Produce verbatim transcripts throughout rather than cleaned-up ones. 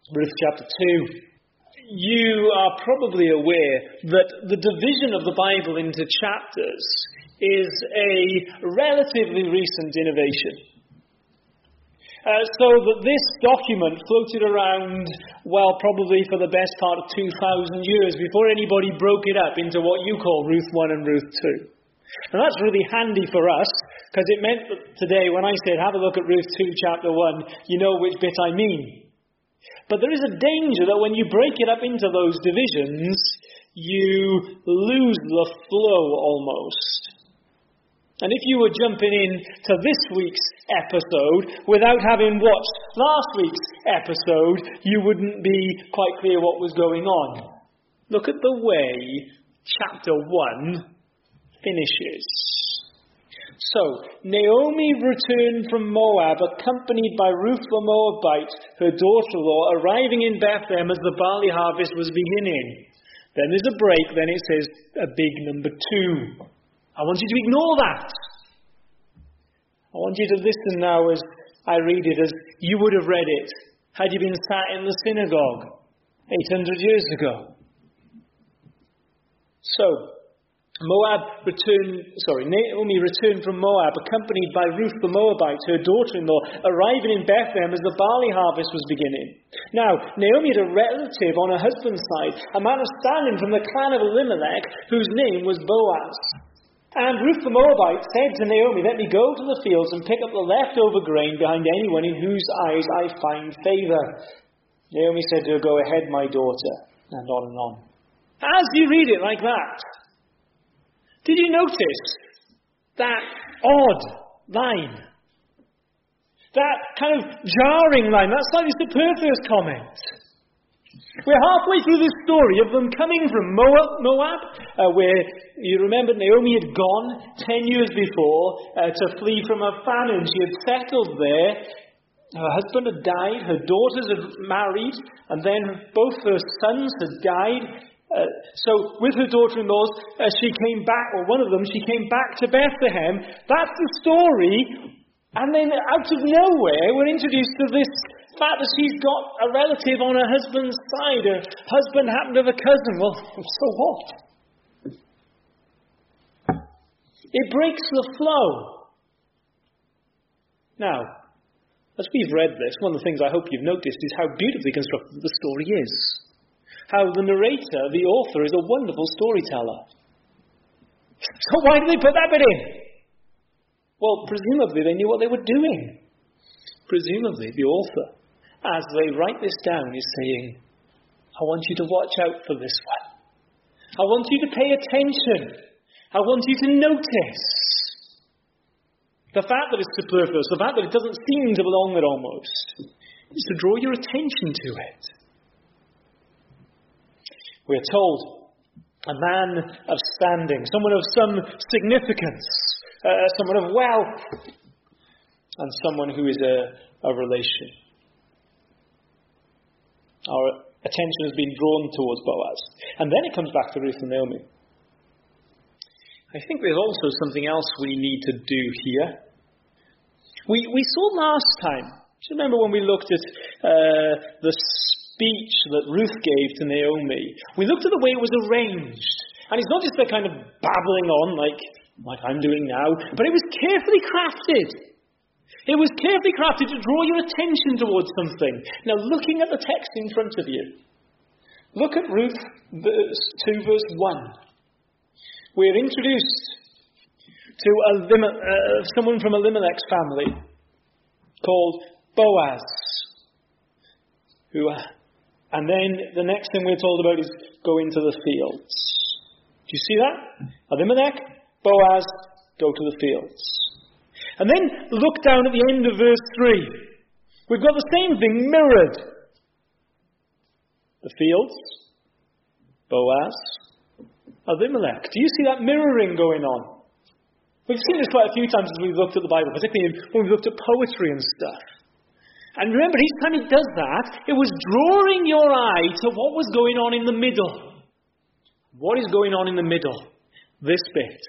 Ruth chapter two. You are probably aware that the division of the Bible into chapters is a relatively recent innovation. Uh, so that this document floated around, well, probably for the best part of two thousand years before anybody broke it up into what you call Ruth one and Ruth two. And that's really handy for us, because it meant that today when I said, have a look at Ruth two chapter one, you know which bit I mean. But there is a danger that when you break it up into those divisions, you lose the flow almost. And if you were jumping in to this week's episode without having watched last week's episode, you wouldn't be quite clear what was going on. Look at the way chapter one finishes. So, Naomi returned from Moab, accompanied by Ruth the Moabite, her daughter-in-law, arriving in Bethlehem as the barley harvest was beginning. Then there's a break, then it says a big number two. I want you to ignore that. I want you to listen now as I read it, as you would have read it had you been sat in the synagogue eight hundred years ago. So, Moab returned, sorry, Naomi returned from Moab, accompanied by Ruth the Moabite, her daughter-in-law, arriving in Bethlehem as the barley harvest was beginning. Now, Naomi had a relative on her husband's side, a man of standing from the clan of Elimelech, whose name was Boaz. And Ruth the Moabite said to Naomi, let me go to the fields and pick up the leftover grain behind anyone in whose eyes I find favour. Naomi said to her, go ahead, my daughter, and on and on. As you read it like that, did you notice that odd line? That kind of jarring line, that slightly superfluous comment. We're halfway through this story of them coming from Moab, Moab uh, where you remember Naomi had gone ten years before uh, to flee from a famine. She had settled there. Her husband had died. Her daughters had married. And then both her sons had died. Uh, so with her daughter-in-laws, uh, she came back, or one of them, she came back to Bethlehem. That's the story. And then out of nowhere, we're introduced to this fact that she's got a relative on her husband's side. Her husband happened to have a cousin. Well, so what? It breaks the flow. Now, as we've read this, one of the things I hope you've noticed is how beautifully constructed the story is. How the narrator, the author, is a wonderful storyteller. So why did they put that bit in? Well, presumably they knew what they were doing. Presumably the author, as they write this down, is saying, I want you to watch out for this one. I want you to pay attention. I want you to notice the fact that it's superfluous, the fact that it doesn't seem to belong there almost, is to draw your attention to it. We're told a man of standing, someone of some significance, uh, someone of wealth, and someone who is a, a relation. Our attention has been drawn towards Boaz. And then it comes back to Ruth and Naomi. I think there's also something else we need to do here. We we saw last time, do you remember when we looked at uh, the speech that Ruth gave to Naomi? We looked at the way it was arranged. And it's not just a kind of babbling on like, like I'm doing now, but it was carefully crafted. It was carefully crafted to draw your attention towards something. Now, looking at the text in front of you, look at Ruth two, verse one. We're introduced to Elim- uh, someone from Elimelech's family called Boaz. Who, uh, and then the next thing we're told about is go into the fields. Do you see that? Elimelech, Boaz, go to the fields. And then look down at the end of verse three. We've got the same thing mirrored. The fields, Boaz, Elimelech. Do you see that mirroring going on? We've seen this quite a few times as we've looked at the Bible, particularly when we've looked at poetry and stuff. And remember, each time it does that, it was drawing your eye to what was going on in the middle. What is going on in the middle? This bit.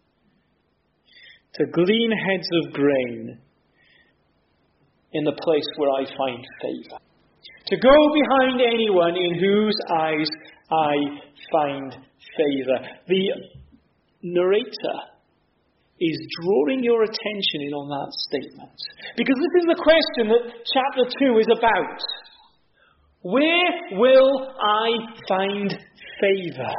To glean heads of grain in the place where I find favour. to go behind anyone in whose eyes I find favour. The narrator is drawing your attention in on that statement. Because this is the question that chapter two is about. Where will I find favour?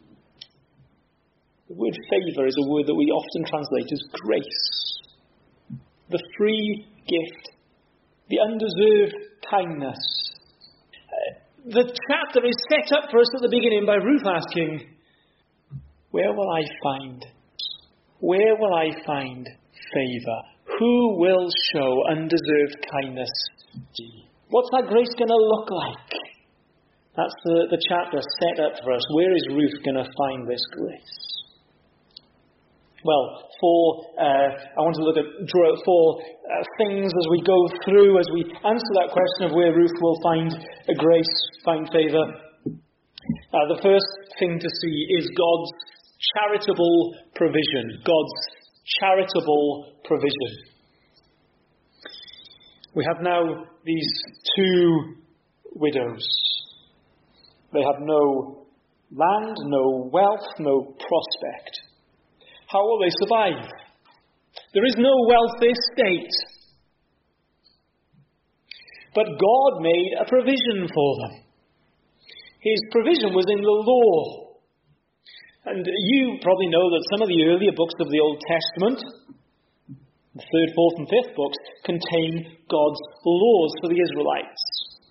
The word favour is a word that we often translate as grace. The free gift. The undeserved kindness. Uh, the chapter is set up for us at the beginning by Ruth asking, where will I find? Where will I find favour? Who will show undeserved kindness? What's that grace going to look like? That's the, the chapter set up for us. Where is Ruth going to find this grace? Well, four, uh, I want to look at, draw out four uh, things as we go through, as we answer that question of where Ruth will find a grace, find favour. Uh, the first thing to see is God's charitable provision. God's charitable provision. We have now these two widows. They have no land, no wealth, no prospect. How will they survive? There is no wealthy state. But God made a provision for them. His provision was in the law. And you probably know that some of the earlier books of the Old Testament, the third, fourth and fifth books, contain God's laws for the Israelites.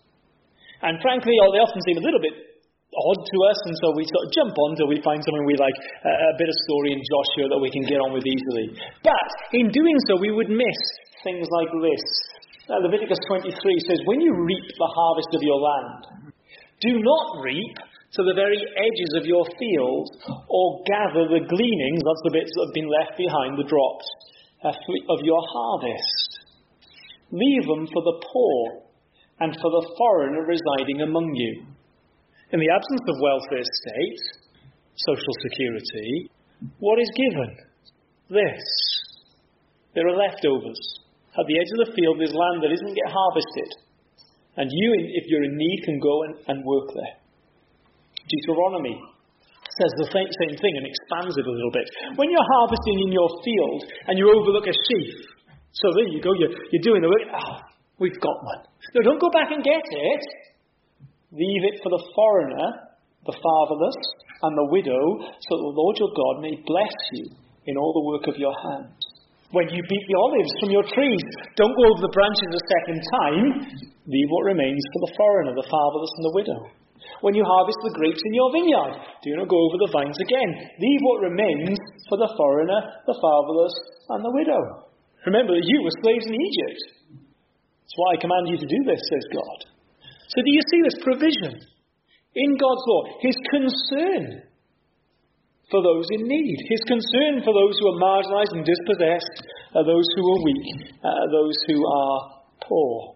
And frankly, they often seem a little bit odd to us, and so we sort of jump on till we find something we like, uh, a bit of story in Joshua that we can get on with easily. But in doing so, we would miss things like this. Uh, Leviticus twenty-three says, when you reap the harvest of your land, do not reap to the very edges of your field, or gather the gleanings, that's the bits that have been left behind, the drops, uh, of your harvest. Leave them for the poor, and for the foreigner residing among you. In the absence of welfare state, social security, what is given? This. There are leftovers. At the edge of the field, there's land that isn't get harvested. And you, if you're in need, can go and, and work there. Deuteronomy says the same, same thing and expands it a little bit. When you're harvesting in your field and you overlook a sheaf, so there you go, you're, you're doing the work. Oh, we've got one. No, don't go back and get it. Leave it for the foreigner, the fatherless, and the widow, so that the Lord your God may bless you in all the work of your hands. When you beat the olives from your trees, don't go over the branches a second time. Leave what remains for the foreigner, the fatherless, and the widow. When you harvest the grapes in your vineyard, do not go over the vines again. Leave what remains for the foreigner, the fatherless, and the widow. Remember that you were slaves in Egypt. That's why I command you to do this, says God. So do you see this provision in God's law? His concern for those in need. His concern for those who are marginalised and dispossessed, uh, those who are weak, uh, those who are poor.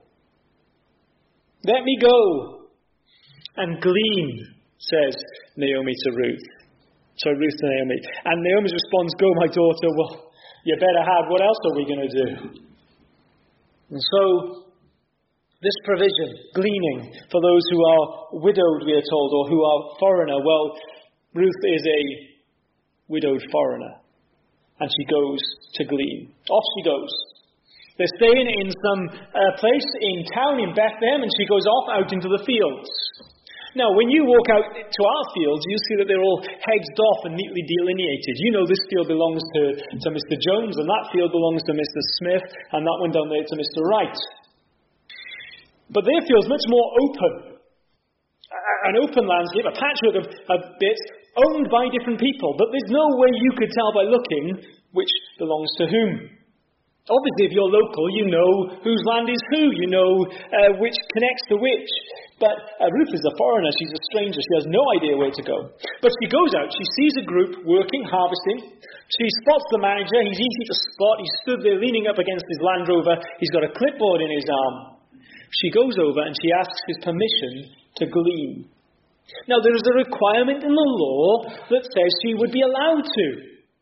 Let me go and glean, says Naomi to Ruth. So Ruth to Naomi. And Naomi's response, go my daughter, well, you better have, what else are we going to do? And so this provision, gleaning, for those who are widowed, we are told, or who are foreigner. Well, Ruth is a widowed foreigner, and she goes to glean. Off she goes. They're staying in some uh, place in town in Bethlehem, and she goes off out into the fields. Now, when you walk out to our fields, you see that they're all hedged off and neatly delineated. You know this field belongs to, to Mister Jones, and that field belongs to Mister Smith, and that one down there to Mister Wright. But their field's much more open. An open landscape, a patchwork of, of bits, owned by different people. But there's no way you could tell by looking which belongs to whom. Obviously, if you're local, you know whose land is who. You know uh, which connects to which. But uh, Ruth is a foreigner. She's a stranger. She has no idea where to go. But she goes out. She sees a group working, harvesting. She spots the manager. He's easy to spot. He's stood there leaning up against his Land Rover. He's got a clipboard in his arm. She goes over and she asks his permission to glean. Now, there is a requirement in the law that says she would be allowed to.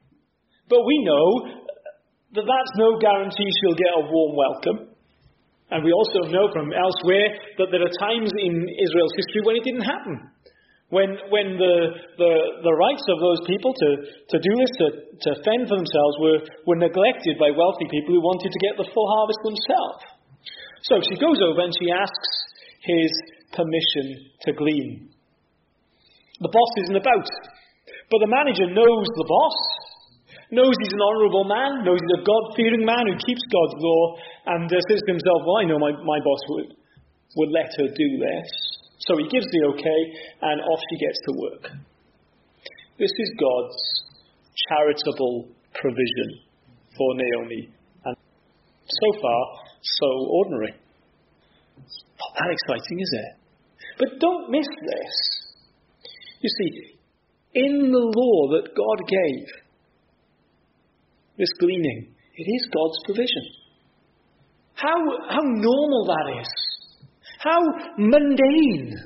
But we know that that's no guarantee she'll get a warm welcome. And we also know from elsewhere that there are times in Israel's history when it didn't happen. When when the the, the rights of those people to, to do this, to, to fend for themselves, were, were neglected by wealthy people who wanted to get the full harvest themselves. So she goes over and she asks his permission to glean. The boss isn't about. But the manager knows the boss, knows he's an honourable man, knows he's a God-fearing man who keeps God's law, and uh, says to himself, well, I know my, my boss would, would let her do this. So he gives the okay, and off she gets to work. This is God's charitable provision for Naomi. And so far, so ordinary. Not that exciting, is it? But don't miss this. You see, in the law that God gave, this gleaning, it is God's provision. How, how normal that is. How mundane.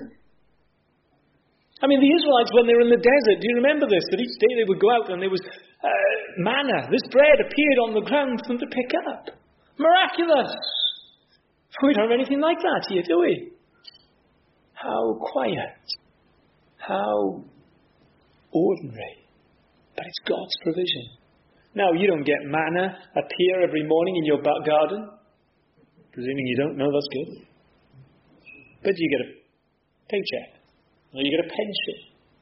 I mean, the Israelites, when they were in the desert, do you remember this? That each day they would go out and there was uh, manna. This bread appeared on the ground for them to pick up. Miraculous. We don't have anything like that here, do we? How quiet. How ordinary. But it's God's provision. Now, you don't get manna appear every morning in your back garden. Presuming you don't know, that's good. But you get a paycheck. Or you get a pension.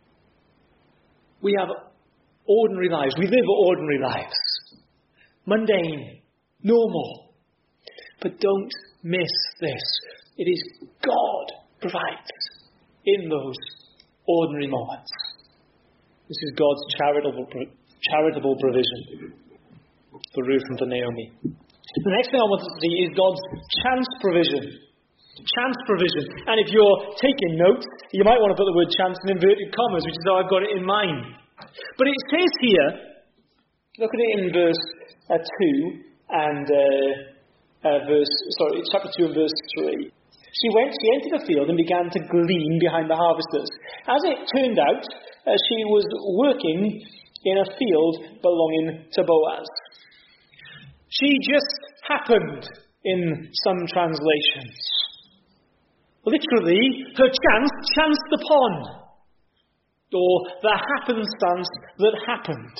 We have ordinary lives. We live ordinary lives. Mundane. Normal. But don't miss this. It is God provides in those ordinary moments. This is God's charitable charitable provision for Ruth and for Naomi. The next thing I want to see is God's chance provision. Chance provision. And if you're taking notes, you might want to put the word chance in inverted commas, which is how I've got it in mind. But it says here, look at it in verse uh, two and uh, uh, verse sorry, chapter two and verse three. She went, she entered the field and began to glean behind the harvesters. As it turned out, uh, she was working in a field belonging to Boaz. She just happened in some translations. Literally, her chance chanced upon. Or the happenstance that happened.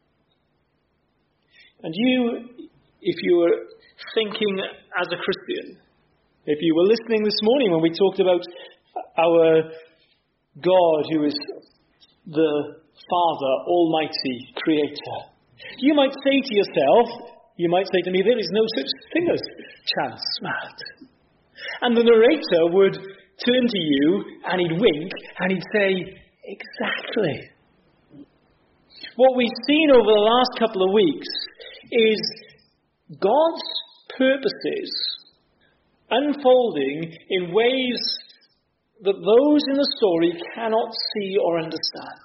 And you, if you were thinking as a Christian, if you were listening this morning when we talked about our God who is the Father, Almighty, Creator, you might say to yourself, you might say to me, there is no such thing as chance, Matt. And the narrator would turn to you and he'd wink and he'd say, exactly. What we've seen over the last couple of weeks is God's purposes unfolding in ways that those in the story cannot see or understand.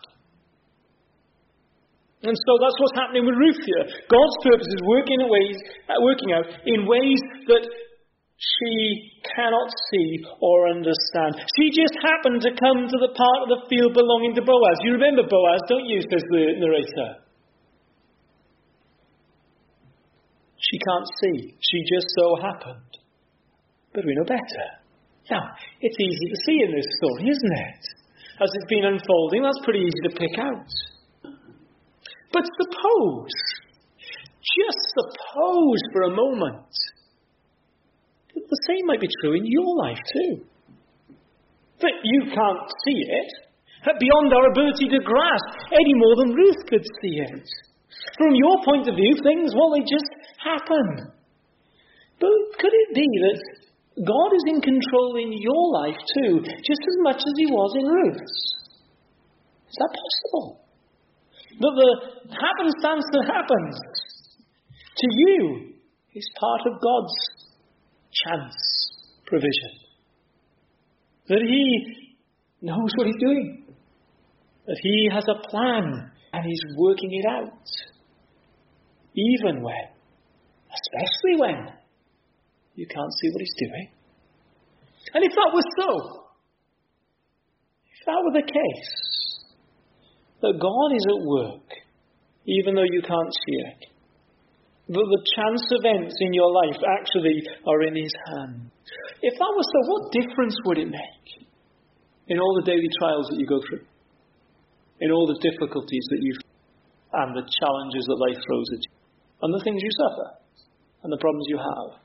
And so that's what's happening with Ruth here. God's purpose is working, in ways, uh, working out in ways that she cannot see or understand. She just happened to come to the part of the field belonging to Boaz. You remember Boaz, don't you, says the narrator. She can't see. She just so happened. But we know better. Now, it's easy to see in this story, isn't it? As it's been unfolding, that's pretty easy to pick out. But suppose, just suppose for a moment, that the same might be true in your life too. That you can't see it, beyond our ability to grasp, any more than Ruth could see it. From your point of view, things, well, they just happen. But could it be that God is in control in your life too, just as much as he was in Ruth's? Is that possible? That the happenstance that happens to you is part of God's chance provision. That he knows what he's doing. That he has a plan and he's working it out. Even when, especially when, you can't see what he's doing. And if that was so, if that were the case, that God is at work, even though you can't see it, The, the chance events in your life actually are in his hand. If that was so, what difference would it make in all the daily trials that you go through? In all the difficulties that you and the challenges that life throws at you? And the things you suffer? And the problems you have?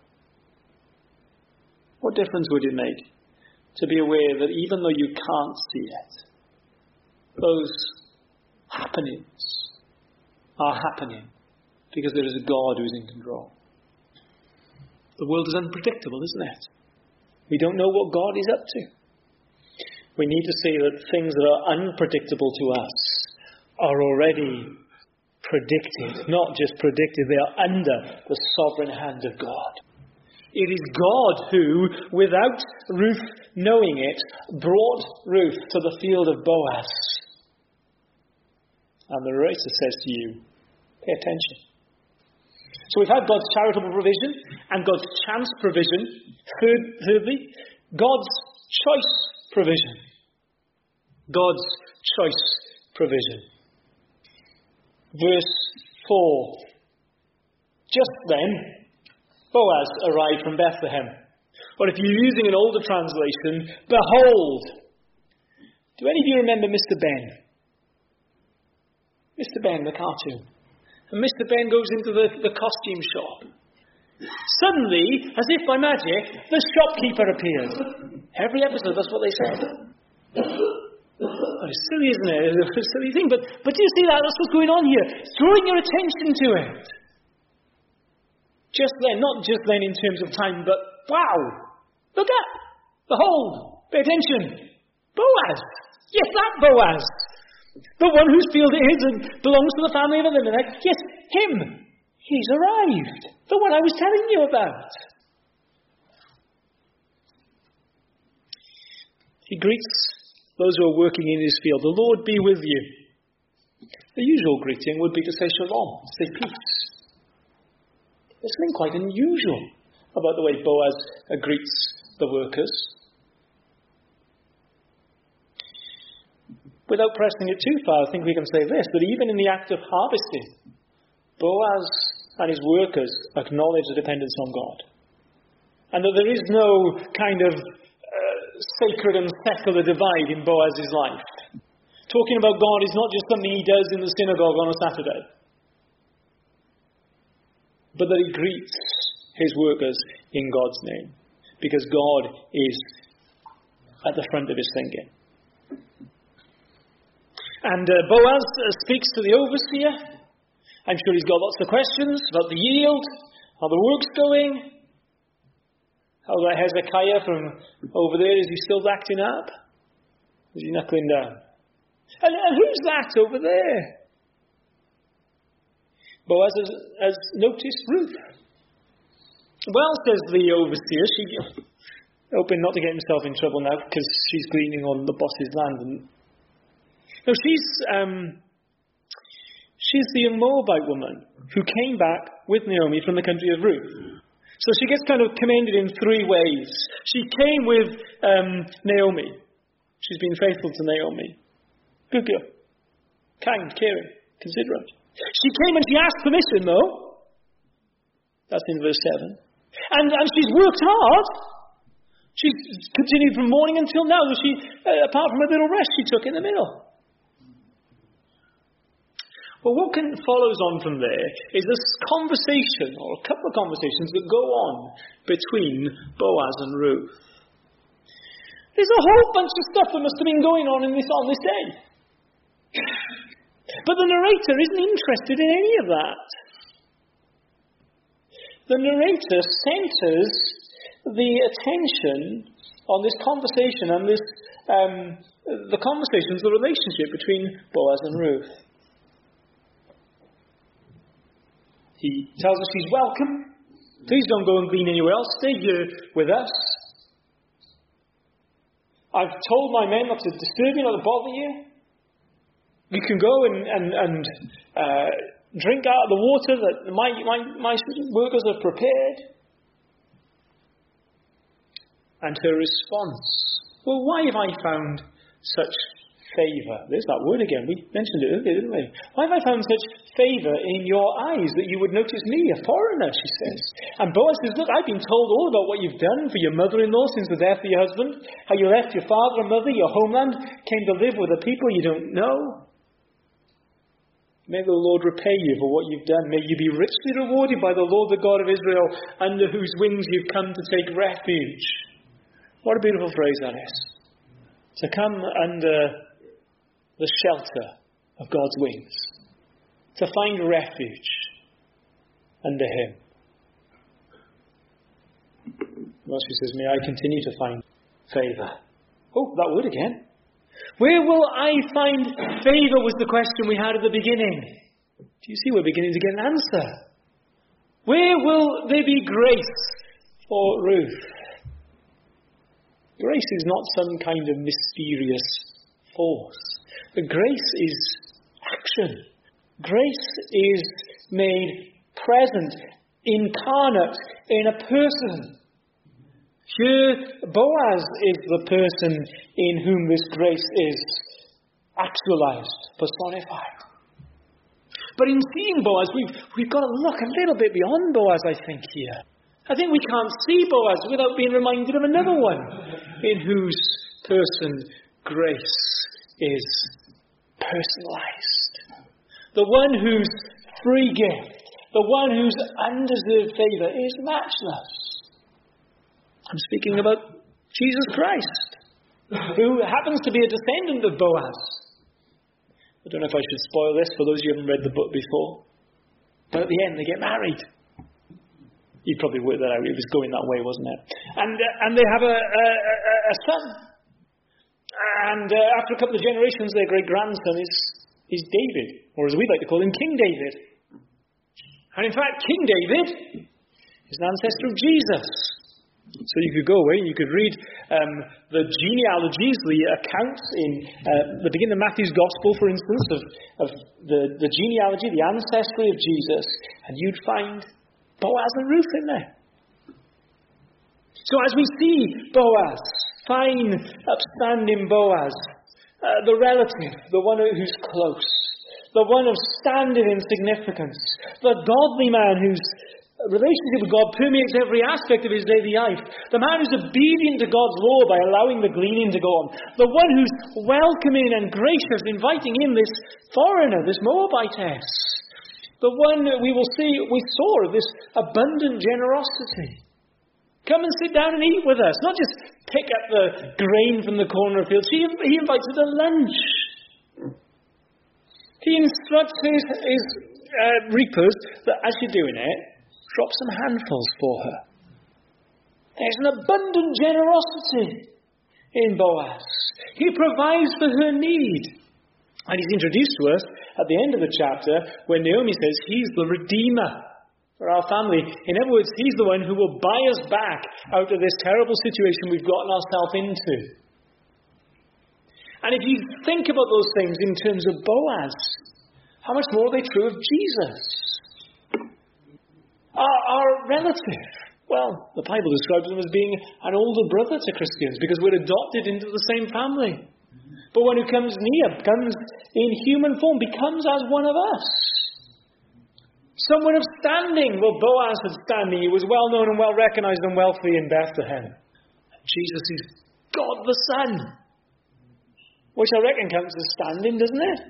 What difference would it make to be aware that even though you can't see it, those happenings are happening because there is a God who is in control? The world is unpredictable, isn't it? We don't know what God is up to. We need to see that things that are unpredictable to us are already predicted. Not just predicted, they are under the sovereign hand of God. It is God who, without Ruth knowing it, brought Ruth to the field of Boaz. And the narrator says to you, pay attention. So we've had God's charitable provision and God's chance provision. Third, thirdly, God's choice provision. God's choice provision. Verse four. Just then, Boaz arrived from Bethlehem. Or if you're using an older translation, behold. Do any of you remember Mister Ben? Mister Ben, the cartoon. And Mister Ben goes into the, the costume shop. Suddenly, as if by magic, the shopkeeper appears. Every episode, that's what they said. Oh, it's silly, isn't it? It's a silly thing. But, but do you see that? That's what's going on here. It's drawing your attention to it. Just then, not just then in terms of time, but wow! Look at! Behold! Pay attention! Boaz! Yes, that Boaz! The one whose field it is and belongs to the family of Elimelech. Yes, him! He's arrived! The one I was telling you about. He greets those who are working in his field. The Lord be with you. The usual greeting would be to say shalom, to say peace. There's something quite unusual about the way Boaz greets the workers. Without pressing it too far, I think we can say this, that even in the act of harvesting, Boaz and his workers acknowledge the dependence on God. And that there is no kind of uh, sacred and secular divide in Boaz's life. Talking about God is not just something he does in the synagogue on a Saturday, but that he greets his workers in God's name, because God is at the front of his thinking. And uh, Boaz uh, speaks to the overseer. I'm sure he's got lots of questions about the yield, how the work's going, how that Hezekiah from over there, is he still acting up? Is he knuckling down? And, and who's that over there? Boaz has, has noticed Ruth. Well, says the overseer, she, hoping not to get himself in trouble now because she's gleaning on the boss's land. And, no, she's um, she's the Moabite woman who came back with Naomi from the country of Ruth. So she gets kind of commended in three ways. She came with um, Naomi. She's been faithful to Naomi. Good girl. Kind, caring, considerate. She came and she asked permission, though. That's in verse seven. And, and she's worked hard. She's continued from morning until now. She, uh, apart from a little rest she took in the middle. Well, what can, follows on from there is this conversation, or a couple of conversations that go on between Boaz and Ruth. There's a whole bunch of stuff that must have been going on in this on this day. But the narrator isn't interested in any of that. The narrator centers the attention on this conversation and this um, the conversations, the relationship between Boaz and Ruth. He tells us she's welcome. Please don't go and glean anywhere else. Stay here with us. I've told my men not to disturb you, not to bother you. You can go and, and, and uh, drink out of the water that my, my, my workers have prepared. And her response, well, why have I found such favour. There's that word again. We mentioned it earlier, didn't we? Why have I found such favour in your eyes that you would notice me, a foreigner, she says. And Boaz says, look, I've been told all about what you've done for your mother-in-law since the death of your husband, how you left your father and mother, your homeland, came to live with a people you don't know. May the Lord repay you for what you've done. May you be richly rewarded by the Lord, the God of Israel, under whose wings you've come to take refuge. What a beautiful phrase that is. To come under the shelter of God's wings. To find refuge under Him. Well, she says, may I continue to find favour. Oh, that word again. Where will I find favour was the question we had at the beginning. Do you see we're beginning to get an answer? Where will there be grace for Ruth? Grace is not some kind of mysterious force. But grace is action. Grace is made present, incarnate in a person. Here, Boaz is the person in whom this grace is actualized, personified. But in seeing Boaz, we've, we've got to look a little bit beyond Boaz, I think, here. I think we can't see Boaz without being reminded of another one in whose person grace is personalized. The one whose free gift, the one whose undeserved favour is matchless. I'm speaking about Jesus Christ, who happens to be a descendant of Boaz. I don't know if I should spoil this for those who haven't read the book before. But at the end, they get married. You probably worked that out. It was going that way, wasn't it? And uh, and they have a, a, a, a son. And uh, after a couple of generations, their great-grandson is, is David. Or as we like to call him, King David. And in fact, King David is an ancestor of Jesus. So you could go away and you could read um, the genealogies, the accounts in uh, the beginning of Matthew's Gospel, for instance, of, of the, the genealogy, the ancestry of Jesus, and you'd find Boaz and Ruth in there. So as we see Boaz, fine, upstanding Boaz, uh, the relative, the one who's close, the one of standing in significance, the godly man whose relationship with God permeates every aspect of his daily life. The man who's obedient to God's law by allowing the gleaning to go on. The one who's welcoming and gracious, inviting in this foreigner, this Moabitess. The one that we will see, we saw this abundant generosity. Come and sit down and eat with us. Not just pick up the grain from the corner of the field. He, he invites her to lunch. He instructs his, his uh, reapers that as you're doing it, drop some handfuls for her. There's an abundant generosity in Boaz. He provides for her need. And he's introduced to us at the end of the chapter when Naomi says he's the Redeemer for our family. In other words, he's the one who will buy us back out of this terrible situation we've gotten ourselves into. And if you think about those things in terms of Boaz, how much more are they true of Jesus? Our, our relative. Well, the Bible describes him as being an older brother to Christians because we're adopted into the same family. But one who comes near, comes in human form, becomes as one of us. Someone of standing. Well, Boaz had standing. He was well known and well recognized and wealthy in Bethlehem. Jesus is God the Son, which I reckon counts as standing, doesn't it?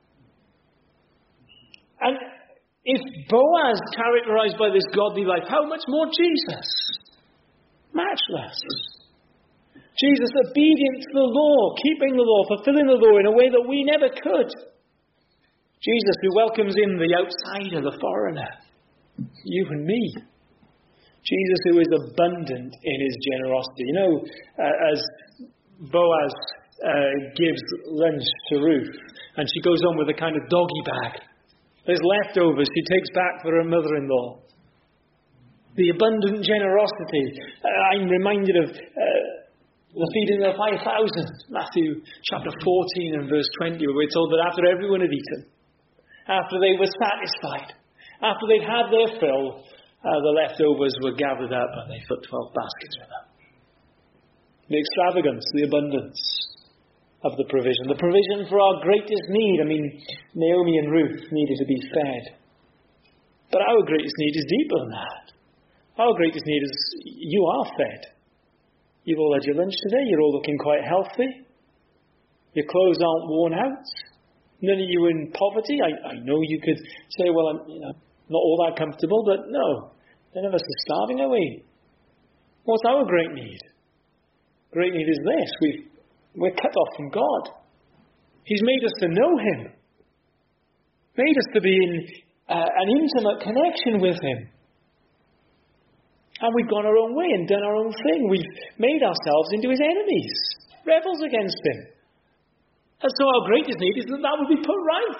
And if Boaz characterized by this godly life, how much more Jesus? Matchless. Jesus obedient to the law, keeping the law, fulfilling the law in a way that we never could. Jesus who welcomes in the outsider, the foreigner, you and me. Jesus who is abundant in his generosity. You know, uh, as Boaz uh, gives lunch to Ruth, and she goes on with a kind of doggy bag. There's leftovers she takes back for her mother-in-law. The abundant generosity. Uh, I'm reminded of uh, the feeding of the five thousand. Matthew chapter fourteen and verse twenty, where we're told that after everyone had eaten, after they were satisfied, after they'd had their fill, uh, the leftovers were gathered up and they put twelve baskets with them. The extravagance, the abundance. of the provision. The provision for our greatest need. I mean, Naomi and Ruth needed to be fed. But our greatest need is deeper than that. Our greatest need is you are fed. You've all had your lunch today. You're all looking quite healthy. Your clothes aren't worn out. None of you in poverty. I, I know you could say, well, I'm you know, not all that comfortable, but no. None of us are starving, are we? What's our great need? Great need is this. We've, we're cut off from God. He's made us to know Him. Made us to be in uh, an intimate connection with Him. And we've gone our own way and done our own thing. We've made ourselves into His enemies. Rebels against Him. And so our greatest need is that that would be put right.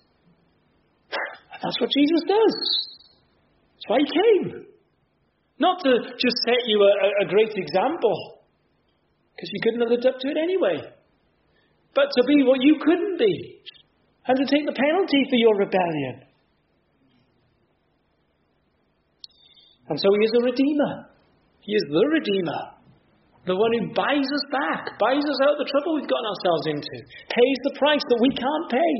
And that's what Jesus does. That's why He came. Not to just set you a, a great example, because you couldn't have lived up to it anyway, but to be what you couldn't be, and to take the penalty for your rebellion. And so He is a Redeemer. He is the Redeemer. The one who buys us back, buys us out of the trouble we've gotten ourselves into, pays the price that we can't pay.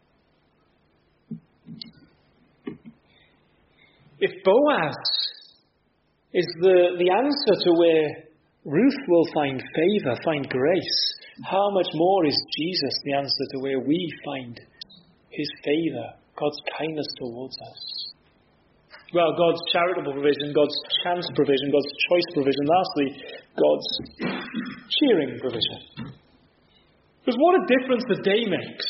If Boaz is the, the answer to where Ruth will find favour, find grace, how much more is Jesus the answer to where we find His favour, God's kindness towards us? Well, God's charitable provision, God's chance provision, God's choice provision, lastly, God's cheering provision. Because what a difference the day makes.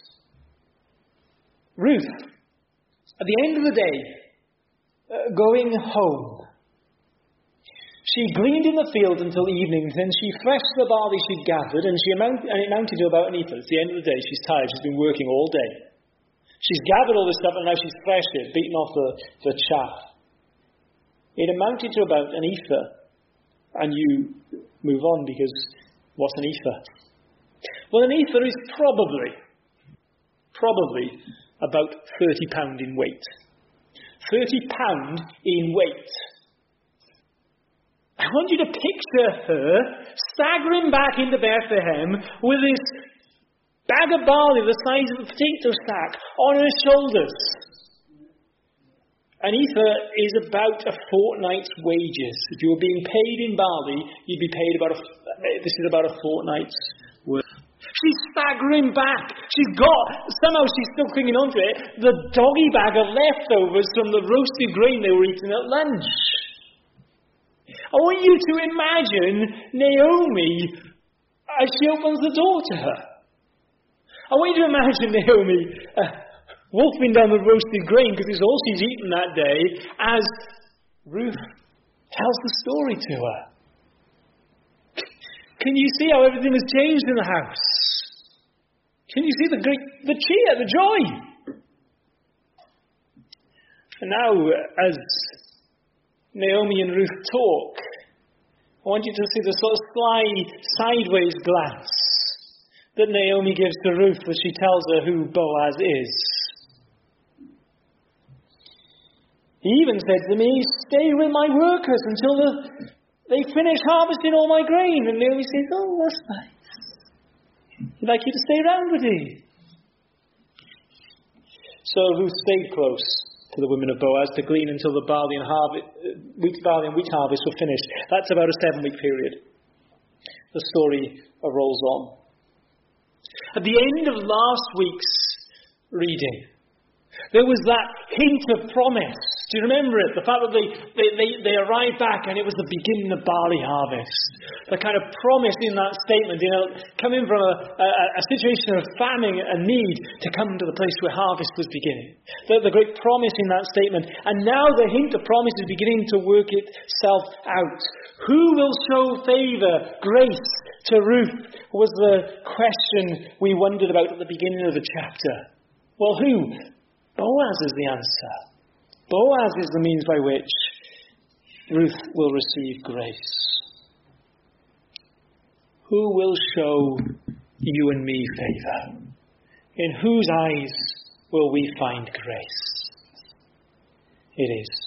Ruth, at the end of the day, uh, going home, she gleaned in the field until evening, then she threshed the barley she'd gathered, and, she amount, and it amounted to about an ephah. At the end of the day, she's tired, she's been working all day. She's gathered all this stuff and now she's threshed it, beaten off the, the chaff. It amounted to about an ephah. And you move on because what's an ephah? Well, an ephah is probably, probably about thirty pounds in weight. thirty pounds in weight. I want you to picture her staggering back into Bethlehem with this bag of barley the size of a potato sack on her shoulders. An ephah is about a fortnight's wages. If you were being paid in barley, you'd be paid about a, this is about a fortnight's worth. She's staggering back. She's got, somehow she's still clinging onto it, the doggy bag of leftovers from the roasted grain they were eating at lunch. I want you to imagine Naomi as she opens the door to her. I want you to imagine Naomi uh, wolfing down the roasted grain because it's all she's eaten that day as Ruth tells the story to her. Can you see how everything has changed in the house? Can you see the great, the cheer, the joy? And now, as Naomi and Ruth talk, I want you to see the sort of sly sideways glance that Naomi gives to Ruth as she tells her who Boaz is. He even said to me, stay with my workers until the, they finish harvesting all my grain. And Naomi says, oh, that's nice. I'd like you to stay around with me. So Ruth stayed close to the women of Boaz to glean until the barley and harvest, wheat barley and wheat harvest were finished. That's about a seven-week period. The story rolls on. At the end of last week's reading, there was that hint of promise. Do you remember it? The fact that they, they, they, they arrived back and it was the beginning of barley harvest. The kind of promise in that statement, you know, coming from a, a, a situation of famine and need to come to the place where harvest was beginning. The, the great promise in that statement. And now the hint of promise is beginning to work itself out. Who will show favour, grace to Ruth was the question we wondered about at the beginning of the chapter. Well, who? Boaz is the answer. Boaz is the means by which Ruth will receive grace. Who will show you and me favour? In whose eyes will we find grace? It is